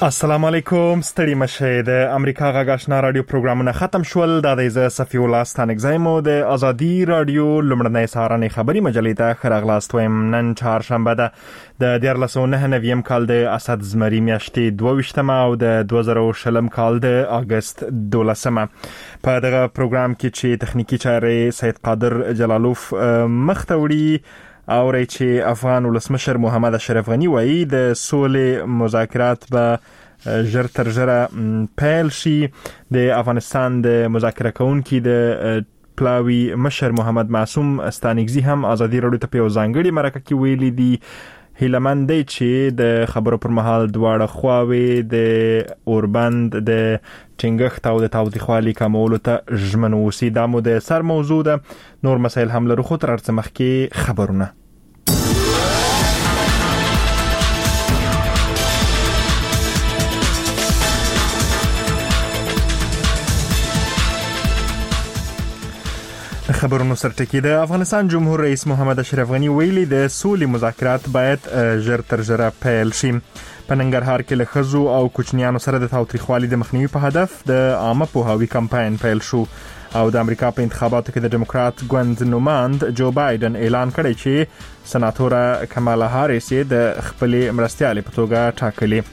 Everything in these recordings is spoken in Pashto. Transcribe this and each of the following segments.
السلام علیکم ستړي مشه د امریکا غږ آشنا رادیو پروګرامونه ختم شول د دې صفي الله ستانک زایمو د ازادي رادیو لمړنۍ سهارنۍ خبري مجلې ته خراغلاست ويم نن چهارشنبه ده د 2009 کال د اسد زمری میاشتې 22 او د 2020 کال د اگست 12 په دغه پروګرام کې چې تخنیکی چارې سید قادر جلالوف مختوړي او چې افغان ولسمشر محمد اشرف غنی وایي د سولې مذاکرات به ژر تر ژره پیل شي. د افغانستان د مذاکره کوونکي د پلاوی مشر محمد معصوم استانګزی هم ازادي رادیو ته په ځانګړي مرکه کې ویلي دي هیلمن دی چې د خبرو پر مهال دواړه خواوې د اوربند د ټینګښت او د تاوتریخوالي کمولو ته ژمن اوسي. دا مو د سر موضوع ده. نور مسایل هم لرو خو تر څه مخکې خبرونه. خبرونو سرټکی د افغانستان جمهور رئیس محمد اشرف غنی ویلي د سولې مذاکرات باید ژر تر ژره پیل شي. په ننګرهار کې له ښځو او کوچنیانو سره د تاوتریخوالي د مخنیوي په هدف د عامه پوهاوي کمپاین پیل شو او د امریکا په انتخاباتو کې د ډیموکرات ګوند نوماند جو بایدن اعلان کړی چې سناتوره کمالا هاریس د خپلې مرستیالې په توګه ټاکلې.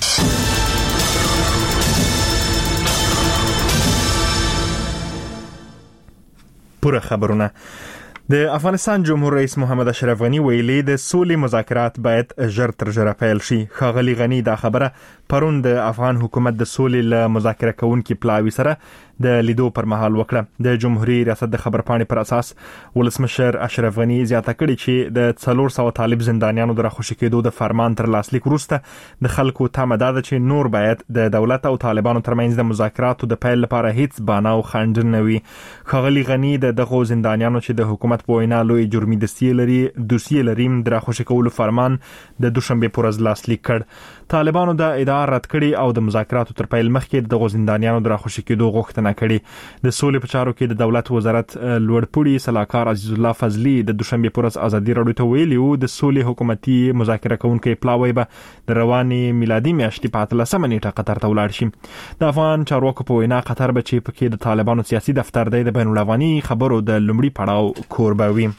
پوره خبرونه. د افغانستان جمهور رئیس محمد اشرف غنی ویلي د سولې مذاکرات باید ژر تر ژره پیل شي. ښاغلي غنی دا خبره پرون د افغان حکومت د سولې له مذاکره کوونکي پلاوی سره د لیدو پر مهال وکړه. د جمهوریت ریاست د خبرپاڼې پر اساس ولسمشر اشرف غنی زیاته کړې چې د 400 طالب زندانیانو د راخوشي کېدو د فرمان تر لاسلیک وروسته د خلکو تمه ده چې نور باید د دولت او طالبانو ترمنځ د مذاکراتو د پیل لپاره هیڅ بانه او خنډ نه وي. ښاغلي غنی دغه زندانیانو چې د حکومت په وینا لوی جرمي دوسیې لري د راخوشي کولو فرمان د دوشنبه پر ورځ لاسلیک کړ. طالبانو د ادعا رد کړي او د مذاکراتو تر پیل مخکې دغه زندانیانو د راخوشي کېدو غوښتنه کړي. د سولې په چارو کې د دولت وزارت لوړپوړي سلاکار عزیز الله فضلی د دوشنبه پر ورځ ازادي رادیو ته ویلي وو د سولې حکومتي مذاکره کوونکي پلاوی به د رواني میلادي میاشتې په 13 نیټه قطر ته ولاړ شي. د افغان چارواکو په وینا قطر به چې پکې د طالبانو سیاسي دفتر د بین الافغاني خبرو د لومړي پړاو کوربه وي.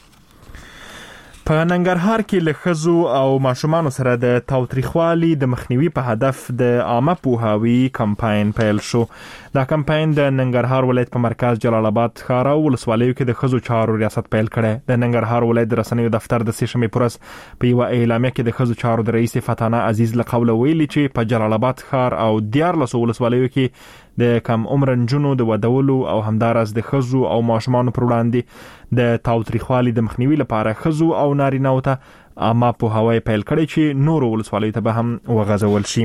په ننګرهار کې له ښځو او ماشومانو سره د تاوتریخوالي د مخنیوي په هدف د عامه پوهاوي کمپاین پیل شو. دا کمپاین د ننګرهار ولایت په مرکز جلال آباد ښار او ولسوالیو کې د ښځو چارو ریاست پیل کړی. د ننګرهار ولایت د رسنیو دفتر د سهشنبه پر ورځ په یو اعلامیه کې د ښځو چارو د رئیس فتانه عزیز له قوله ویلي چې په جلال آباد ښار او 14 ولسوالیو کې د کم عمر نجونو د ودولو او همدارس د ښځو او ماشومانو پر وړاندې د تاوتریخوالي د مخنیوي لپاره ښځو او نارینه‌و ته عامه پوهاوی پیل کړی چې نورو ولسوالیو ته به هم وغځول شي.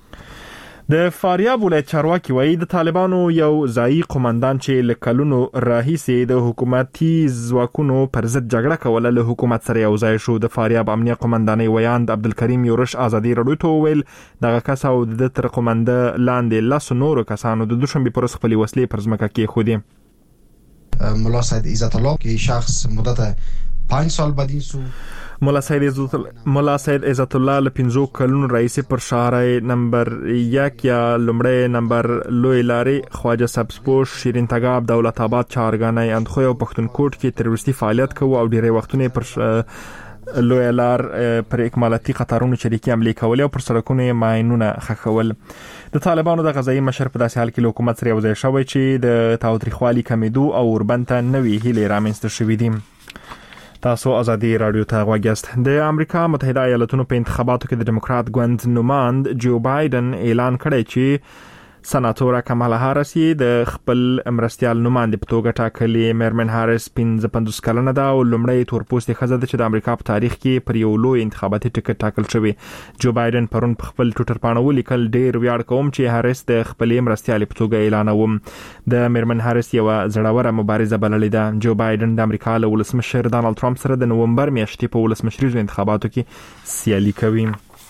د فاریاب ولایت چارواکي وایي د طالبانو یو ځایي قومندان چې له کلونو راهیسې د حکومتي ځواکونو پر ضد جګړه کوله له حکومت سره یو ځای شو. د فاریاب امنیه قومندانۍ ویاند عبدالکریم یورش ازادي رادیو ته وویل دغه کس او د تر قومنده لاندې لاسو نورو کسانو د دوشنبه پر ورځ خپلې وسلې پر ځمکه کېښودې. ملا سید عزت الله که شخص مدت 5 سال بعد این سو ملا سید عزت الله له 5 کلونو رئیس پر شهرهای نمبر 1 یا لمړی نمبر لوی لارې خواجه سبزپوش شیرین تګاب دولت آباد چهارګانۍ اندخوی او پښتونخوا کې تروریستي فعالیت کوي او ډیری وختونه پر لوی لار پر اکمالاتي قطارونو شریکي عملي کول او پر سړکونو ماینونه خښول. د طالبانو د غزایي مشر په داسې حال کې له حکومت سره یو ځای شوی چې د تاوتریخوالي کمیدو او اوربند ته نوې هیلې رامنځته شوې دي. تاسو ازادي رادیو ته غوږ یاست. د امریکا متحده ایالاتونو په انتخاباتو کې د ډیموکرات ګوند نوماند جو بایدن اعلان کړی چې سناتوره کمالا هاریس د خپل مرستیال نوماندې په توګه ټاکلې. میرمن هاریس 55 کلنه ده او لومړی تورپوستې ښځه ده چې د امریکا په تاریخ کې پر یو لوی انتخاباتي ټکټ ټاکل شوی. جو بایدن پرون په خپل ټویټر باندې ولیکل ډیر ویاړ کوم چې هاریس د خپلې مرستیالې په توګه اعلانوم. د میرمن هاریس یو زړوره مبارزه بللې ده. جو بایدن د امریکا له ولسمشر ډانلډ ټرمپ سره د نومبر میاشتې په ولسمشریزو انتخاباتو کې سیالي کوي.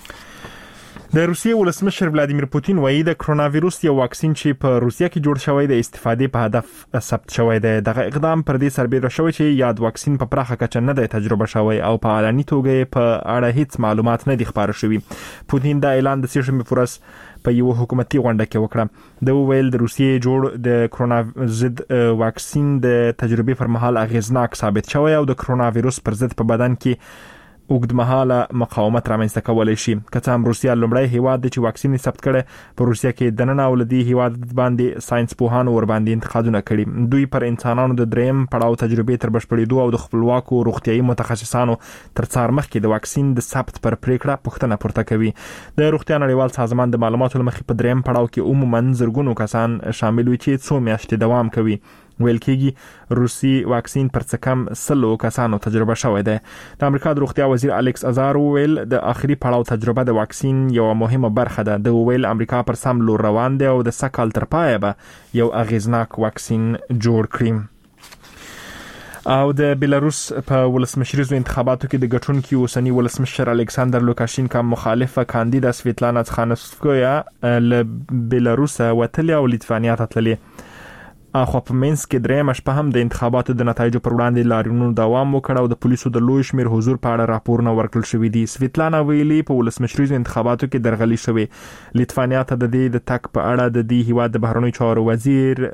د روسیې ولسمشر ولادیمیر پوتین وایي د کرونا وایروس یو واکسین چې په روسیه کې جوړ شوی د استفادې په هدف ثبت شوی دی. دغه اقدام پر دې سربېره شوی چې یاد واکسین په پراخه کچه نه دی تجربه شوی او په اعلاني توګه په اړه هیڅ معلومات نه دي خبر شوي. پوتین دا اعلان د سهشنبه پر ورځ په یو حکومتي غونډه کې وکړه. د ویل د روسیې جوړ د کرونا ضد واکسین د تجربې پر مهال اغیزناک ثابت شوی او د کرونا وایروس پر ضد په بدن کې اوږدمهاله مقاومت رامنځته کولای شي. که څه هم روسیا لومړی هیواد دی چې واکسین ثبت کړي، په روسیا کې د نن اولدي هیواد باندې ساينس پوهانو ور باندې انتقادونه کړي. دوی پر انسانانو د دریم پړاو تجربې تر بشپړېدو او د خپلواکو روغتيایي متخصصانو تر څار مخکې د واکسین د ثبت پر پریکړه پوښتنه پورته کوي. د روغتیا نړیوال سازمان د معلوماتو لمخې په دریم پړاو کې عموما زرګونو کسان شامل وي چې 2 میاشتې دوام کوي. ویل کېږي روسي واکسین پر څه کم 100 کسانو تجربه شوې ده. د امریکا د روغتیا وزیر الیکس ازار ویل د اخري پړاو تجربه د واکسین یو مهمه برخه ده. د ویل امریکا پر سم لور روان دی او د سکهال تر پایه به یو اغیزناک واکسین جوړ کړي. او د بیلاروس په ولسمشریزو انتخاباتو کې د ګټونکو اوسنی ولسمشر الکساندر لوکاشینکا مخالفه کاندیدا سویتلانا تخانوفسکویا له بیلاروس وتلی او لیتوانیا ته تللی. اخو په منځ کې درېمه شپه هم د انتخاباتو د نتایجو پر وړاندې لاریونونو دوام وکړ او د پولیسو د لوی شمیر حضور په اړه راپورونه ورکړل شوې دي. سویتلانا ویلي په ولسمشریزو انتخاباتو کې درغلي شوې. لیتوانیا ته د دې د تک په اړه د دې هیواد د بهرنیو چارو وزیر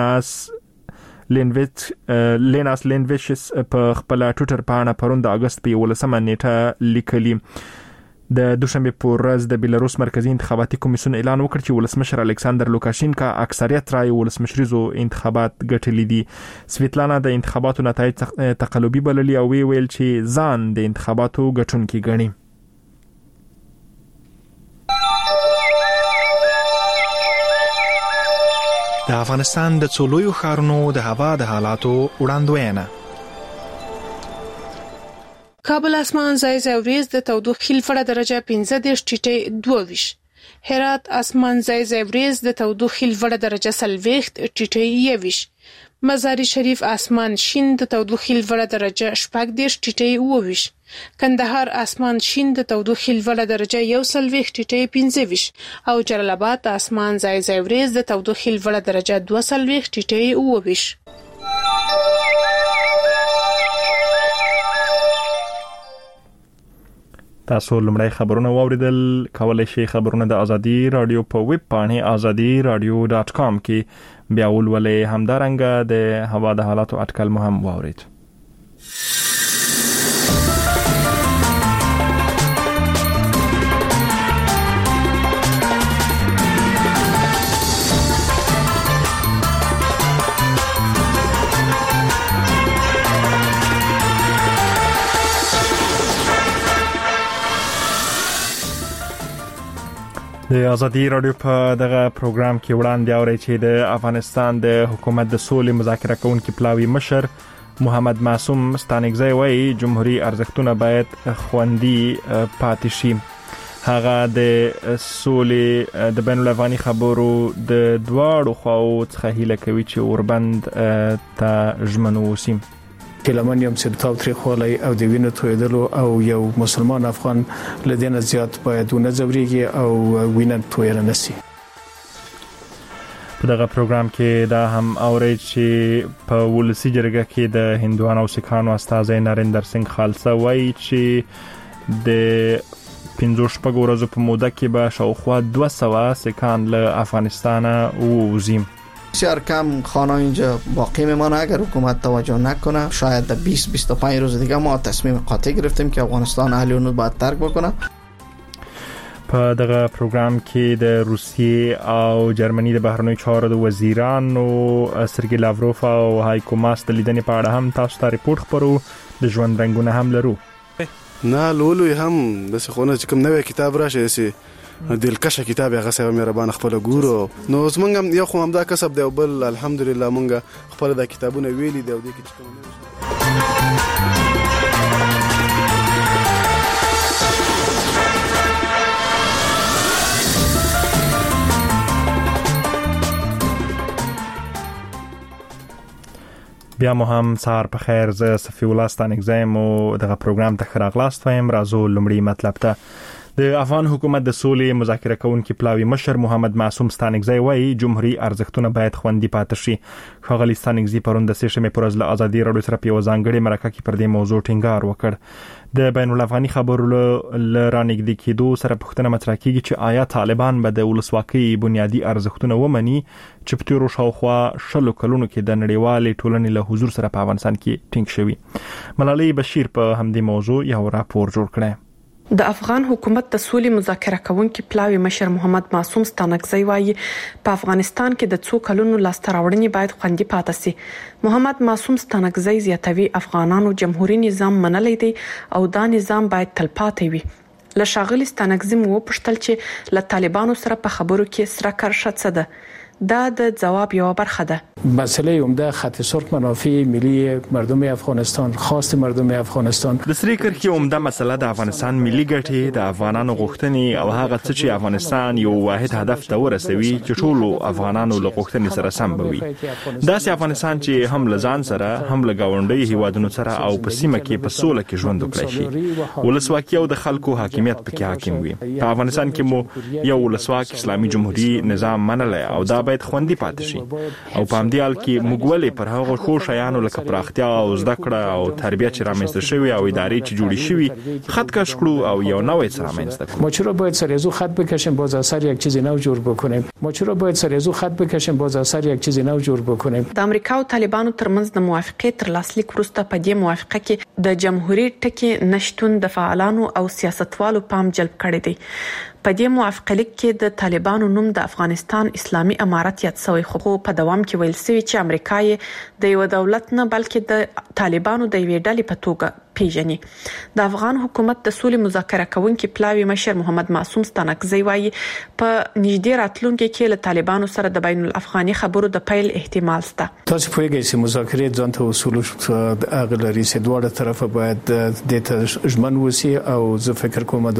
لیناس لینویچس په خپل ټوئیټر باندې پروند د اگست په 11 نیټه لیکلي. د دوشنبه په ورځ د بیلاروس مرکزی انتخاباتي کمیسیون اعلان وکړ چې ولسمشر الکساندر لوکاشینکا اکثریت رای ولسمشریزو انتخابات ګټلي دي. سویتلانا د انتخاباتو نتایج تقلبي بللي او ویل چې ځان د انتخاباتو ګټونکي ګڼي. د افغانستان د څولویو ښارونو د هوا د حالاتو وړاندوینه. کابل اسمان ځای ځای وريځ د تودوخې لوړه درجه 15 ټیټه 22. هرات اسمان ځای ځای وريځ د تودوخې لوړه درجه 40 ټیټه 21. مزار شریف اسمان شین د تودوخې لوړه درجه 14 ټیټه 22. کندهار اسمان شین د تودوخې لوړه درجه 21 ټیټه 25 او جلال آباد اسمان ځای ځای وريځ د تودوخې لوړه درجه 22 ټیټه 22. تاسو لمړی خبرونه واوریدل. کولای شئ خبرونه د ازادي رادیو په ویب پاڼه azadiradio.com کې بیا ولولئ. همدارنګه د هوا د حالاتو اټکل مهم واورید. د ازادي رادیو په دغه پروګرام کې وړاندې اوري چې د افغانستان د حکومت د سولې مذاکره کوونکي پلاوی مشر محمد معصوم ستانکزی وایي جمهوریت ارزښتونه باید خوندي پاتې شي. هغه د سولې د بین الافغاني خبرو د دواړو خواو څخه هیله کوي چې اوربند ته ژمنو وسی. کلمن یم چې تاو تری خولای او د وینو تویدلو او یو مسلمان افغان لدینه زیات باید ونه زبريږي او وینه تویر نسی. په دغه پروګرام کې دا هم اوري چې په ولسی جرګه کې د هندوانو او سکانو استاد نریندر سنگ خالصه وایي چې د 15 ورځې په موده کې به شاوخوا 200 سکان له افغانستان ووزي. بسیار کم خانه اینجا باقی میمانه اگر حکومت توجه نکنه. شاید در 20-25 روز دیگه ما تصمیم قاطع گرفتیم که افغانستان اهل اونو باید ترک بکنه. په دغه پروګرام کې د روسیې او جرمني د بهرنیو چارو د وزیرانو سرګی لاوروف او هایکو ماس د لیدنې په اړه هم تاسو ته ریپورت خبرو. د ژوند رنگونه هم لرو. نه لولو هم د څخونه چې کوم نوې کتاب راشي سي دلکشه کتاب هغه سره مهربان خپل ګورو. نو زمونږ یو خو هم دا کسب دی او بل الحمدلله مونږ خپل د کتابونه ویلي دی او د کتابونه بیا مو هم سهار په خیر. زه صفی الله ستانکزی مو دغه پروګرام ته خراغلاست وایم. راځو لمړی مطلب ته. د افغان حکومت د سولې مذاکره کوونکي پلاوی مشر محمد معصوم ستانکزی وایي جمهوریت ارزښتونه باید خوندي پاتې شي. ښاغلی ستانکزی پرون د سه شنبې پر ورځ له ازادي رادیو سره په ځانګړي مرکه کې پر دې موضوع ټینګار وکړ. د بین الافغاني خبرو لرانګدي کېدو سره پوښتنه مطرح کیږي چې آیا طالبان به د ولسواکۍ بنیادی ارزښتونه ومني چې په تیرو شاوخوا 10 کلونو کې د نړیوالې ټولنې له حضور سره په افغانستان کې ټینګ شوی. ملالۍ بشیر په همدې موضوع یو راپور جوړ کړی. د افغان حکومت د سولې مذاکره کوونکي پلاوی مشر محمد معصوم ستانکزی وایي په افغانستان کې د 2 کلونو لاسته راوړنې باید خوندي پاتې شي. محمد معصوم ستانکزی زیاتوي افغانانو جمهوریت نظام منلی دی او دا نظام باید تلپاتې وي. له ښاغلي ستانکزی مو وپوښتل چې له طالبانو سره په خبرو کې سره کرښه څه ده. دا د جواب یو برخه ده. مسئله عمده خط سرخ منافع ملی مردم افغانستان، خواست مردم افغانستان. د سری کرښې عمده مسله د افغانستان ملي ګټې، د افغانانو غوښتنې او هغه څه چې افغانستان یو واحد هدف ته ورسوي چې ټول افغانانو له غوښتنې سره سم وي. داسې افغانستان چې هم لزان سره هم له گاونډي هیوادونو سره او په سیمه کې په سوله کې ژوند وکړي شي. ولسواکي او د خلکو حاکمیت پکې حاکم وي. په افغانستان کې مو یو ولسواک اسلامي جمهوریت نظام منلای او دا باید خوندي پاتې شي. او په همدې حال کې مګولې پر هغه خو شایانو لکه پراختیا او زده کړه او تربیت چې رامنځته شوی او ادارې چې جوړې شوی خط کش کړو او یو نوې څه رامنځته کړو. ما چرا باید سریزو خط بکشیم باز اثر یک چیز نو جوړ بکنیم. ما چرا باید سریزو خط بکشیم باز اثر یک چیز نو جوړ بکنیم. د امریکا او طالبانو ترمنځ د موافقې تر لاسلیک وروسته په دې موافقه کې د جمهوریت ټکی نشټون د فعالانو او سیاستوالو پام جلب کړی دی. په دې موافقه لیک کې د طالبانو نوم د افغانستان اسلامي امارت یاد شوی، خو په دوام کې ویل شوی چې امریکا یې د یو دولت نه بلکې د طالبانو د یوې ډلې په توګه پیژني. د افغان حکومت د سولې مذاکره کوونکي پلاوی مشر محمد معصوم ستانکزی وایي په نږدې راتلونکي کې له طالبانو سره د بین الافغاني خبرو د پیل احتمال شته. تاسو پوهیږئ چې مذاکرې ځان ته اصول هغه لري چې دواړه طرفه باید د ته ژمن وسی او زه فکر کوم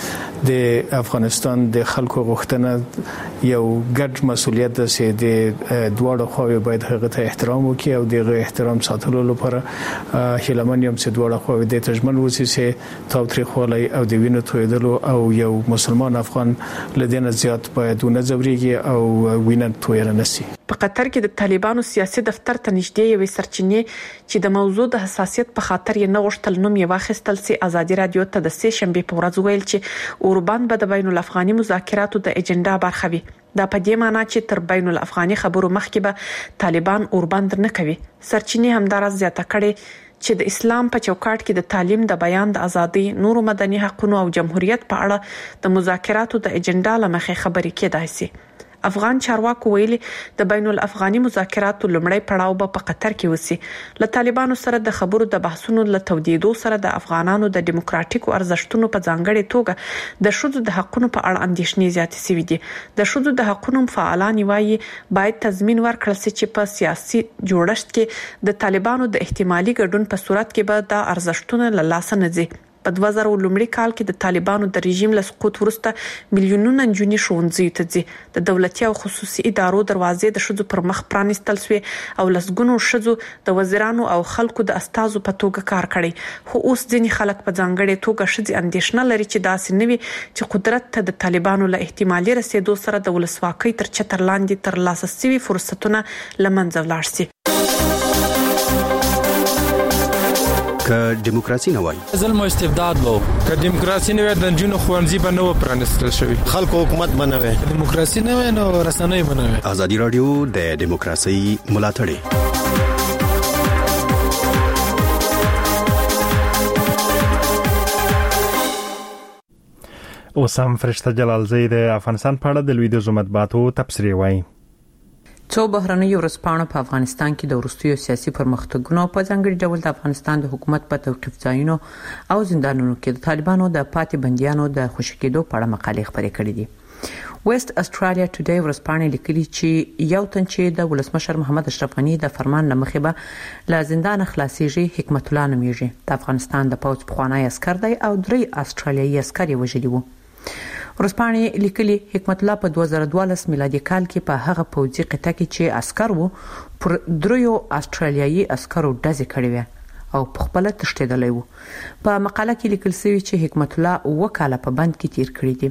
د افغانستان د خلکو غوښتنه یو ګډ مسولیت ده چې د دواړو خواوې باید هغه ته احترام وکړي او دغه احترام ساتلو لپاره هیلمن یم چې دواړه خواوې د تجمن وسی چې تاوتریخوالی او د وینو تویدلو او یو مسلمان افغان لدینه زیات باید ونه ځوريږي او وینه تویره نشي. په قطر کې د طالبانو سیاسي دفتر ته نږدې یوې سرچینې چې د موضوع د حساسیت په خاطر یې نه غوښتل نوم یې واخیستل سي ازادي رادیو ته د سې شنبه په ورځ ویل چې اوربان به د بین الافغاني مذاکراتو د ایجنډا برخه وي. دا په دې معنی چې تر بین الافغاني خبرو مخکې به طالبان اوربان نه کوي. سرچینې همدارس زیاته کړي چې د اسلام په چوکاټ کې د تعلیم، د بیان د ازادي، نورو مدني حقوقو او جمهوریت په اړه د مذاکراتو د ایجنډا لمخې خبرې کېدای شي. افغان چارواکو ویلي د بین الافغاني مذاکراتو لومړی پړاو به په قطر کې وسی. له طالبانو سره د خبرو د بحثونو له تودیدو سره د افغانانو د دیموکراتیکو ارزښتونو په ځانګړي توګه د شذو د حقوقو په اړه اندېښنې زیاتې شوې دي. د شذو د حقوقو فعالان وایي باید تضمین ورکړل شي چې په سیاسي جوړښت کې د طالبانو د احتمالي ګډون په صورت کې به د ارزښتونو له لاسه نه ځي. په 2000 کال کې د طالبانو د رژیم له سقوط وروسته میلیونونه نجونې ښوونځي ته ځي. د دولتي او خصوصي ادارو دروازې د شذو پر مخ پرانستل شوې او لسګونو شذو د وزیرانو او خلکو د استازو په توګه کار کړی. خو اوس ځینې خلک په ځانګړي توګه شذې اندېښنه لري چې داسې نوي چې قدرت ته د طالبانو له احتمالي رسیدو سره د ولسواکۍ تر چتر لاندې تر لاسه شوي فرصتونه لمنځه ولاړ شي. که دیموکراسي نه وای ظلم او استبداد وو، که دیموکراسي نه وای د جنونو خوانځي به نه و پرانستل شوی، خلکو حکومت به نه وای، دیموکراسي نه وای نو رسنۍ به نه وای. ازادي رادیو د دیموکراسي ملاتړ. اوسم فرشته جلالزی د افغانستان په اړه د لویدیځ مطبوعاتو تبصره وایي. څو بهرنیو ورځپاڼو په افغانستان کې د وروستیو سیاسي پرمختګونو په ځانګړي ډول د افغانستان د حکومت په توقيف ځایونو او زندانونو کې د طالبانو د پاتې بنديانو د خوشی کېدو په اړه مقالې خپرې کړې دي. ویسټ استرالیا ټوډے ورځپاڼې لیکلي چې یو تن چې د ولسمشر محمد اشرف غنی د فرمان لمخې به له زندان خلاصيږي حکمت الله نومیږي. د افغانستان د پوځ پخوانی عسكر دی او 3 استرالیایي عسكر یې وژلي وو. ورځپاڼې لیکلي حکمت الله په 2012 میلادي کال کې په هغه پوځي قطعه کې چې عسكر وو پر 3 استرالیایي عسكرو ډزې کړې وې او په خپل تښتېدلی وو. په مقاله کې لیکل شوی چې حکمت الله وکاله په بند کې تیر کړی دی.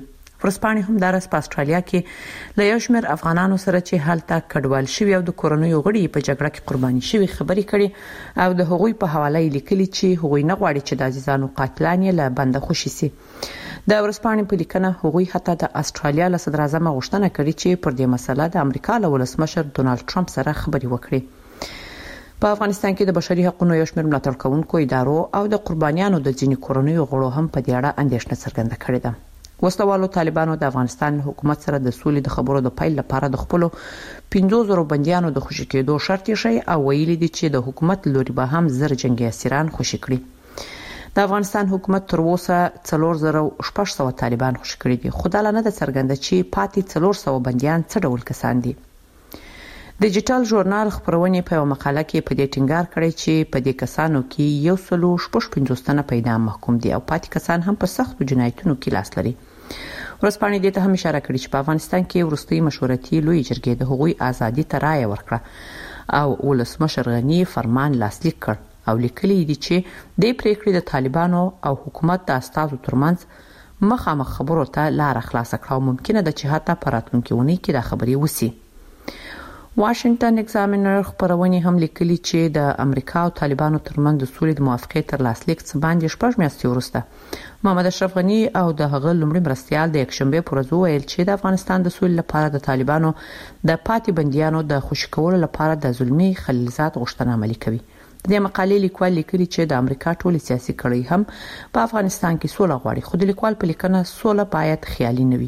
ورسپانې هم د استرالیا کې له یو شمېر افغانانو سره چې هلته کډوال شوي او د کورونیو غړي په جګړه کې قرباني شوي خبرې کړي او د هغوی په حواله لیکلي چې هغوی نه غواړي چې د عزیزانو قاتلان یې له بنده خوشي سي. د ورسپانې په لیکنه هغوی حتی د استرالیا له صدر اعظم غوښتنه کړې چې پر دې مسله د امریکا له ولسمشر ډونالد ټرمپ سره خبرې وکړي. په افغانستان کې د بشري حقوقو یو شمېر ملاتړ کوونکو ادارو او د قربانیانو د ځینې کورنیو غړو هم په دې اړه اندېښنه څرګنده کړې ده. وسلوالو طالبانو د افغانستان حکومت سره د سولې د خبرو د پیل لپاره د خپل 15,000 بنديانو د خوشي کېدو شرط یې او ویلي دي چې د حکومت لوري به هم زر جنگي اسیران خوشي کړي. د افغانستان حکومت تر اوسه 4,600 طالبان خوشي کړي دي، خو دا نه د څرګنده چې پاتې 400 بنديان څه ډول کسان دي. ډیجیټل ژورنال خبرونه په مقاله کې په دې ټینګار کړی چې په دې کسانو کې 150 تنه پیدا محکوم دي او پاتې کسان هم په سختو جنایتونو کې لاس لري. ورسپانې دې ته هم اشاره کړې چې په افغانستان کې وروستي مشورتي لوی جرګې د هغوی ازادي ته رایه ورکړه او ولسمشر غنی فرمان لاسلیک کړ او لیکلي دي چې د پریکړې د طالبانو او حکومت د استازو ترمنځ مخامخ خبرو ته لار خلاص کړه او ممکنه ده چې حتی په راتلونکي اونۍ کې دا خبرې وسی. واشنگټن ایگزامینر خبرونه هم لیکلي چې د امریکا او طالبانو ترمنځ د سولې د موافقې تر لاسلیک څخه باندې 6 میاشتې وروسته محمد اشرف غنی او د هغه لومړي مرستيال د یکشنبه پر ورځ ویل چې د افغانستان د سولې لپاره د طالبانو د پاتې بنديانو د خوشی کولو لپاره د ظلمي خلیلزاد غوښتنه عملي کوي. د مقالې لیکوال لیکلي چې د امریکا ټول سیاسي کړۍ هم په افغانستان کې سوله غواړي، خو د لیکوال په لیکنه سوله باید خیالي نه وي.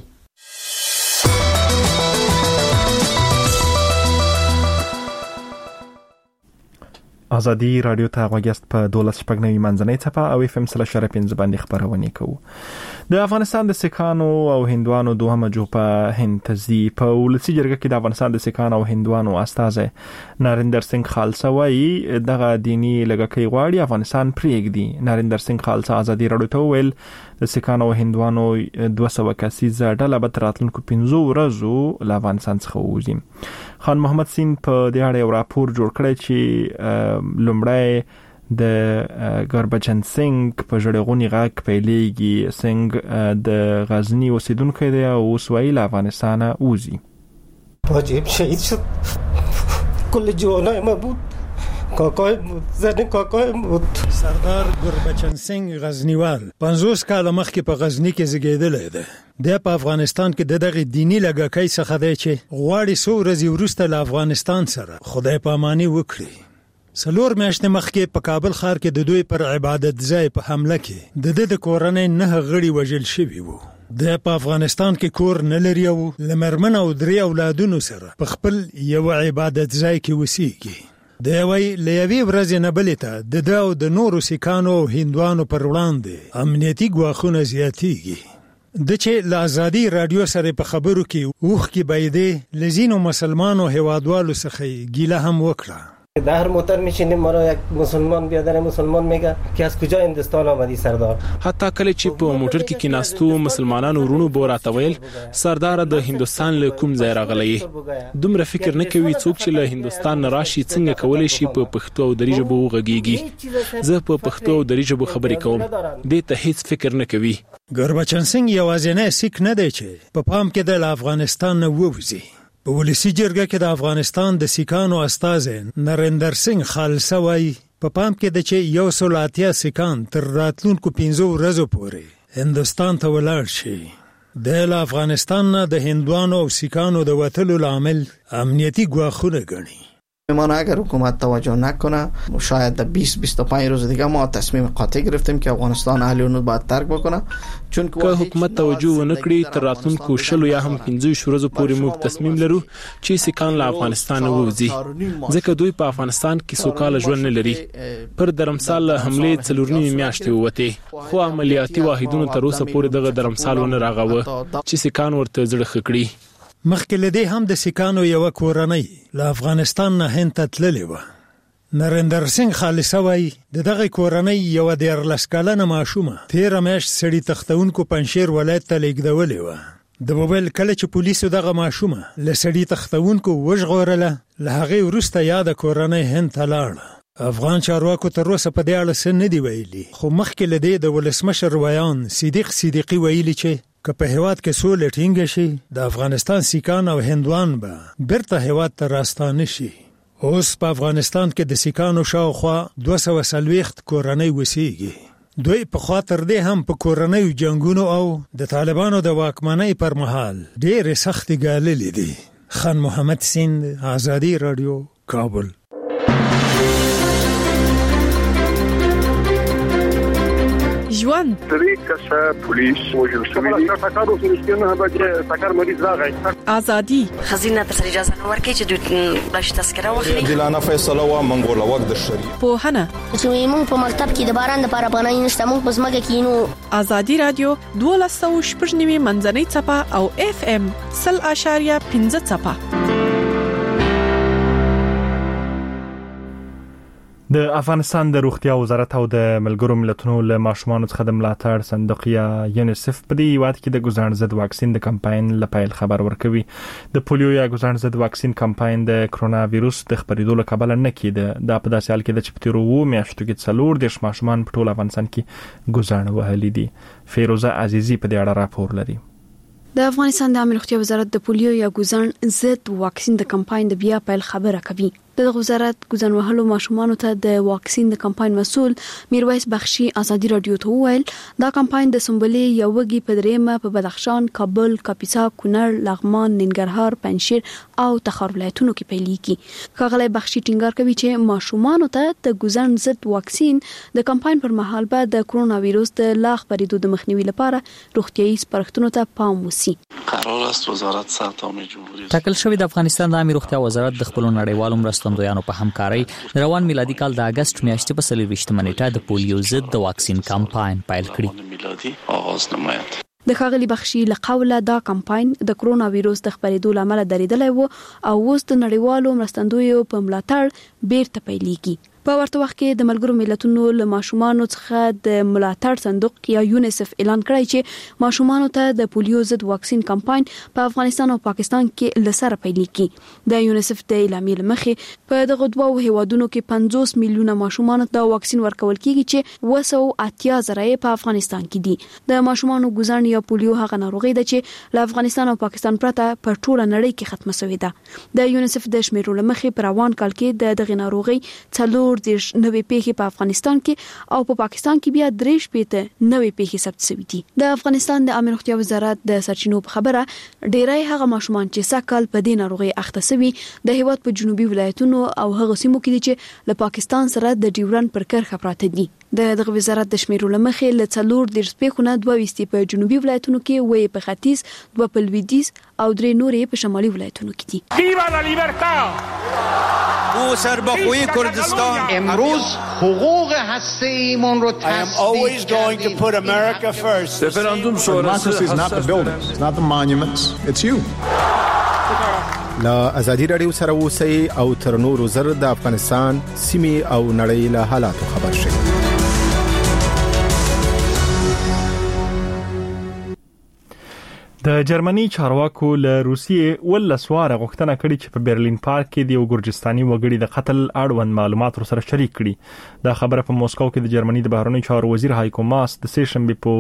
ازادي رادیو ته غوښتل په 12 منځنۍ صفه او FM 3.5 باندې خبرونه کوي. د افغانستان د سکانو او هندوانو دوهمه جوپه هند تزي په ولسی جرګه کې د افغانستان د سکانو او هندوانو استاد نریندر سنگ خالصه وايي دغه دینی لګکې غواړي افغانستان پریږدي. نریندر سنگ خالصه ازادي رادیو ته ویل د سکانو او هندوانو 200 کسیزه ډله به تراتلونکو 15 ورځو له افغانستان څخه وځي. خان محمد سین په دې اړه یو راپور جوړ کړی چې لومړی د ګربچن سنگ په جړغونی غاک پیلېږي. سنگ د غزنی اوسیدونکو دی او اوس وایي له افغانستان وځي. واجب شهید شد کل جوانای ما بود کاکای زن کاکای بود. سردار ګربچن سنگ غزنیوال 50 کال مخکې په غزنی کې زیږیدلی دی. د په افغانستان کې د دغه دینی لګکې څخه دی چې غواړي سو ورځې وروسته له افغانستان سره خدای پاماني وکړي. سلور میاشتې مخکې په کابل ښار کې د دوی پر عبادت ځای په حمله کې د کورنۍ 9 غړي وژل شوي وو. د په افغانستان کې کور نه لري او لمرمن او 3 اولادونو سره په خپل یو عبادت ځای کې وسیږي. د یوې لوي ورځې نه بلې ته د د نورو سکانو او هندوانو پر وړاندې امنیتي ګواښونه زیاتېږي. د چې له ازادي رادیو سره په خبرو کې اوخ کې بایدې لزینو مسلمانو هوادوالو څخه ګیله هم وکړه. در هر موتر میشینیم ما را یک مسلمان بیادر مسلمان میگه که از کجا هندوستان آمدی سردار. حتی کله چې په موټر کې کیناستو مسلمانانو ورونو بوراته ویل سردار د هندوستان له کوم ځای راغلی. دومره فکر نه کوي څوک چې له هندوستان راشي څنګه کولای شي په پښتو او دری ژبه وغږیږي. زه په پښتو او دری ژبه خبرې کوم. دې ته هیڅ فکر نه کوي. ګربچن سنگ یوازینی سیک نه دی چې په پام کې د افغانستان نه ووځي. په ولسی جرګه کې د افغانستان د سکانو استاد نریندر سنگ خالصه وايي په پام کې د چې 180 سکان تر راتلونکو 15 ورځې پورې هندوستان ته ولاړ شي. د افغانستان نه د هندوانو او سکانو د وټلو لامل امنیتي ګواښونه ګڼي. ما اگر حکومت توجه نکنه شاید در 20-25 روز دیگه ما تصمیم قاطع گرفتیم که افغانستان اهل و باید ترک بکنه. چون که حکومت توجه ونکړي تر راتلونکو 10 یا هم 15 ورځې پورې موږ تصمیم لرو چې سکان له افغانستان ووځي ځکه دوی په افغانستان کې سوکاله ژوند نه لري. پر درمسال حمله 4 میاشتې وته خو عملیاتي واحدونو تر اوسه پورې دغه درمسال ونه راغوه چې سکان ورته زړه خکړي. مخکې لدی هم د سکانو یو کورنۍ له افغانستان نه هند ته تللې و. نریندر سنگ خالصه وايي دغه کورنۍ یو د 14 کلنه ماشومه 13 میاشت سړی تختونکو پنځیر ولایت ته لیږدولې و. د موبایل کله چې پولیسو دغه ماشومه له سړی تختونکو وژغورله له هغه وروسته یاد کورنۍ هند ته لاړه. افغان چارواکو تر اوسه په دې اړه څه نه دی ویلي، خو مخکې لدی د ولسمشر ویان صدیق صدیقی ویلي چې که په هیواد کې سولې ټینګه شي د افغانستان سیکان او هندوان به بیرته هیواد ته راستانه شي. اوس په افغانستان کې د سیکانو شاوخوا 240 کورنۍ وسیږي. دوی په خاطر دې هم په کورنۍ جنگونو او د طالبانو د واکمنۍ پر مهال ډېر سخت ګاللې دي. خان محمد سیند، آزادی رادیو، کابل. ژوند طریقه پولیس وجل شوی فقط وسلسله به سکر مریض راغی. آزادی خزینه تر اجازه نه ورکړي چې دوی باش تذکره واخلي. دلانه فیصله و منګول وخت د شری په هنه چې موږ په مکتب کې د باران لپاره پناه نشته، موږ په ځمکه کې نو. آزادی رادیو 12.9 منځنۍ چپه او FM 0.5 چپه. د افغانستان د روغتیا وزارت او د ملګرو ملتونو له ماشومانو څخه د ملاتړ صندوق یا یونیسف په دې وخت کې د ګزاڼ ضد واکسین د کمپاین لپاره خبر ورکوي. د پولیو یا ګزاڼ ضد واکسین کمپاین د کرونا وایروس د خبرېدو له کبله نه کېده. دا په داسې حال کې د چپتیرو میاشتو کې 4 ماشومان په ټول افغانستان کې ګزاڼ وهلي دي. فیروزه عزیزی په دې اړه راپور لري. د افغانستان د عامه روغتیا وزارت د پولیو یا ګزاڼ ضد واکسین د کمپاین د بیا پیل خبره کوي. د وزارت ګزاڼ وهلو ماشومانو ته د واکسین د کمپاین مسؤل میرویس بخشي آزادی رادیو ته وویل دا کمپاین د سنبلې یو وګي په دریمه په بدخشان، کابل، کاپیسا، کونړ، لغمان، ننګرهار، پنجشیر او تخار ولایتونو کې پیلېږي. ښاغلی بخشي ټینګار کوي چې ماشومانو ته د ګزاڼ ضد واکسین د کمپاین پر مهال به د کرونا وایروس د لا خپرېدو د مخنیوي لپاره روغتیايي سپارښتنو ته پام وشي. قرار است وزارت صحت عامه جمهوری ټاکل شوی د افغانستان د عامه روغتیا وزارت د خپل نړیوالو مرستندویانو په همکارۍ روان میلادي کال د اگست میاشتې په 24 نیټه د پولیو ضد د واکسین کمپاین پیل کړی. د ښاغلي بخشي له قوله دا کمپاین د کرونا وایروس د خپرېدو لامل درېدلی و او اوس د نړیوالو مرستندویو په ملاتړ بیرته پیلېږي. په ورته وخت کې د ملګرو ملتونو له ماشومانو څخه د ملاتړ صندوق یا یونیسف اعلان کړی چې ماشومانو ته د پولیو ضد واکسین کمپاین په افغانستان او پاکستان کې لسره پیلېږي. د یونیسف د اعلامیې مخې په دغه دوه هیوادونو کې 50 میلیونه ماشومانو ته واکسین ورکول کیږي چې 280,000 په افغانستان کې دي. د ماشومانو ګزاڼ یا پولیو هغه ناروغي ده چې له افغانستان او پاکستان پرته په ټوله نړۍ کې ختمه شوې ده. د یونیسف د شمیرو مخې په روان کال کې دغه ناروغي 4 نوې پیښې په افغانستان کې او په پاکستان کې بیا 3 نوې پیښې ثبت شوې دي. د افغانستان د عامه روغتیا وزارت د سرچینو په خبره ډیری هغه ماشومان چې سکل په دې ناروغي اخته شوي د هیواد په جنوبي ولایتونو او هغه سیمو کې دي چې له پاکستان سره د ډیورن پر کرښه پراته دي. د وزارت د شمیرو مخې له 4 پیښونه 22 په جنوبي ولایتونو کې، وې په ختیځ، 2 په لویدیځ او 3 نورې په شمالي ولایتونو کې دي. ویوا لا لیبرتا او سربخوی کردستان امروز حقوق هسته‌ایمون رو I am always going to put America first. referendum شورای is not the buildings, it's not the monuments, it's you. لا آزادی رادیو سره اوسئ او تر نورو زر د افغانستان سیمې او نړۍ له حالاتو خبر شئ. د جرمني چارواکو له روسیې ولسواره غوښتنه کړې چې په برلین پارک کې د یو ګرجستاني وګړي د قتل اړوند معلومات سره شریک کړي. دا خبره په موسکو کې د جرمني د بهرنیو چارو وزیر هایکو ماس د سه شنبه په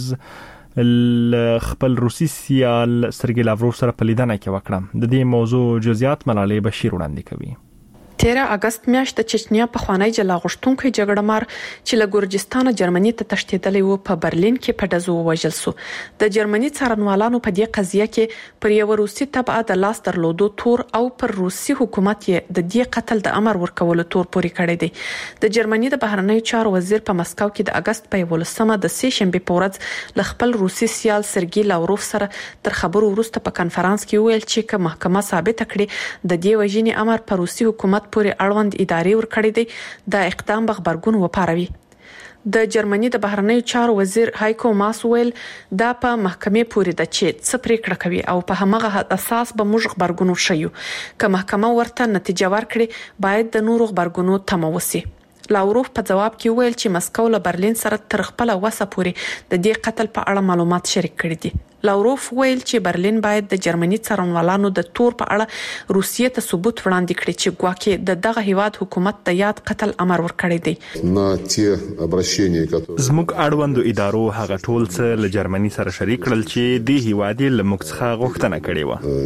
ورځ خپل روسي سیال سرګی لاوروف سره په لیدنه کې وکړه. د دې موضوع جزئیات ملالۍ بشیر وړاندې کوي. 13 اگست میاشت د چچنیا په خوانی جلا غشتونکو جګړه مار چې له ګورجستان جرمني ته تښتیدلی و په برلین کې په دزو وژل سو. د جرمني څارنوالانو په دې قضیه کې پر یو روسي تبع د لاس درلودو تور او پر روسي حکومت یې د دې قتل د امر ورکولو تور پوري کړی دی. د جرمني د بهرنیو چارو وزیر په مسکو کې د اگست په 11مه د سه شنبه په ورځ ل خپل روسي سیال سرګی لاوروف سره تر خبرو وروسته په کانفرنس کې ویل چې که محکمه ثابت کړي د دې وژنې امر پر روسي حکومت پورې اړوند ادارې ورکړې دي د اقدام بغبرګون وپاروي. د جرمني د بهرنیو چارو وزیر هایکو ماس ویل دا په محکمې پورې د چې څه پریکړه کوي او په همغه اساس به موږ خبرګون وشيو. که محکمه ورته نتیجه ورکړي باید د نورو خبرګونو تمه وسی. لاوروف په جواب کې ویل چې مسکو له برلین سره تر خپل وسه پورې د دې قتل په اړه معلومات شریک کړي دي. لاوروف ویل چې برلین باید د جرمني څارنوالانو د تور په اړه روسیې ته ثبوت وړاندې کړي چې ګواکې دغه هیواد حکومت د یاد قتل امر ورکړی دی. زموږ اړوندو ادارو هغه ټول څه له جرمني سره شریک کړل چې د هیواد له موږ څخه غوښتنه کړې و.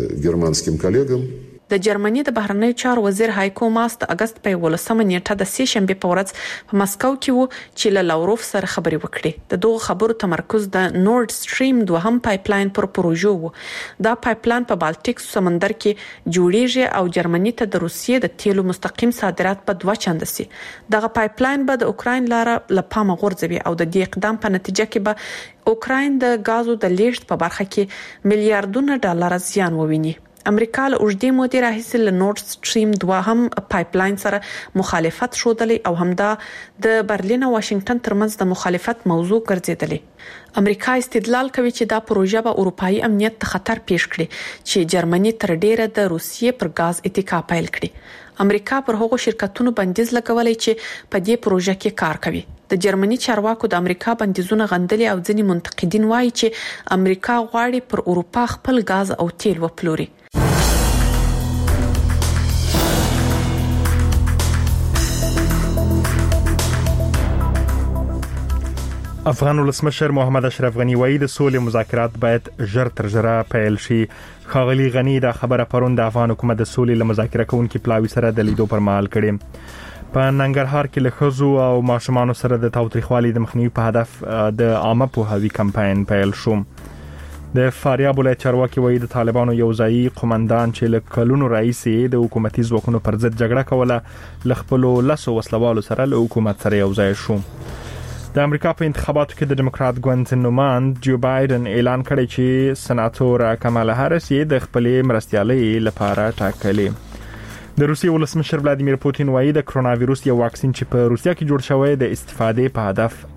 د جرمني د بهرنیو چارو وزیر هایکو ماس د اگست په 18 نیټه د سه شنبه په ورځ په مسکو کې وو چې له لاوروف سره خبرې وکړي. د دوه خبرو تمرکز د نورد سټریم دوهم پایپلاین پر پروژه وو. دا پایپلاین په بالټیک سمندر کې جوړیږي او جرمني ته د روسیې د تیلو مستقیم صادرات په 2 چنده سي. دغه پایپلاین به د اوکراین لاره لپاره غورځوي او د دې اقدام په نتیجه کې به اوکراین د غازو د لیږد په برخه کې میلیارډونه ډالر زیان وویني. امریکا له اوږدې مودې راهیسې له نورد سټریم 2 هم پایپلاین سره مخالفت شودلې او همدا د برلین او واشنگټن ترمنځ د مخالفت موضوع ګرځیدلې. امریکا استدلال کوي چې دا پروژه به اروپאי امنیت ته خطر پیښ کړي چې جرمني تر ډیره د روسیې پر غاز اتکا پیل کړي. امریکا پر هغو شرکتونو بندیز لګولای چې په دې پروژه کې کار کوي. د جرمني چارواکو د امریکا بندیزونه غندلي او ځینې منتقدین وایي چې امریکا غواړي پر اروپا خپل غاز او تیل وپلوري. افغان ولسمشر محمد اشرف غنی وایي د سولې مذاکرات باید ژر تر ژره پیل شي. ښاغلي غنی دا خبره پرون د افغان حکومت د سولې له مذاکره کوونکو پلاوي سره د لیدو پر مهال کړې. په ننګرهار کې له ښځو او ماشومانو سره د تاوتریخوالي د مخنیوي په هدف د عامه پوهاوي کمپاین پیل شو. د فاریاب ولایت چارواکي وایي د طالبانو یو ځایي قومندان چې له کلونو راهیسې د حکومتي ځواکونو پر ضد جګړه کوله له خپلو لسو وسلوالو سره له حکومت سره یو ځای شو. د امریکا په انتخاباتو کې د ډیموکرات ګوند نوماند جو بایدن اعلان کړی چې سناتور کمالا هریس یې د خپلې مرستیالۍ لپاره ټاکلې. د روسیې ولسمشر ولادیمیر پوتین وایي د کرونا وایروس یو واکسین چې په روسیا کې جوړ شوی د استفادې په هدف